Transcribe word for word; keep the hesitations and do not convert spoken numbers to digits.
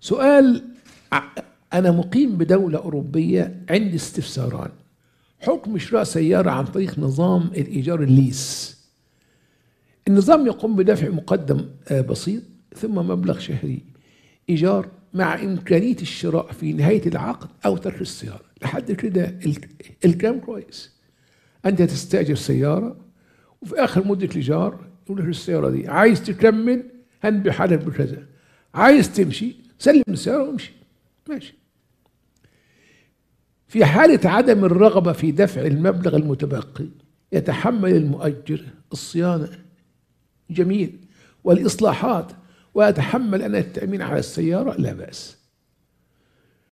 سؤال: أنا مقيم بدولة أوروبية، عندي استفساران. حكم شراء سيارة عن طريق نظام الإيجار الليس. النظام يقوم بدفع مقدم بسيط ثم مبلغ شهري إيجار مع إمكانية الشراء في نهاية العقد أو ترك السيارة. لحد كده الكلام كويس. أنت تستأجر سيارة وفي آخر مدة الإيجار يقول لك السيارة دي عايز تكمل هنبيعها لك بكذا، عايز تمشي سلم السيارة وامشي ماشي. في حالة عدم الرغبة في دفع المبلغ المتبقي يتحمل المؤجر الصيانة جميل والإصلاحات، ويتحمل أنا التأمين على السيارة لا بأس.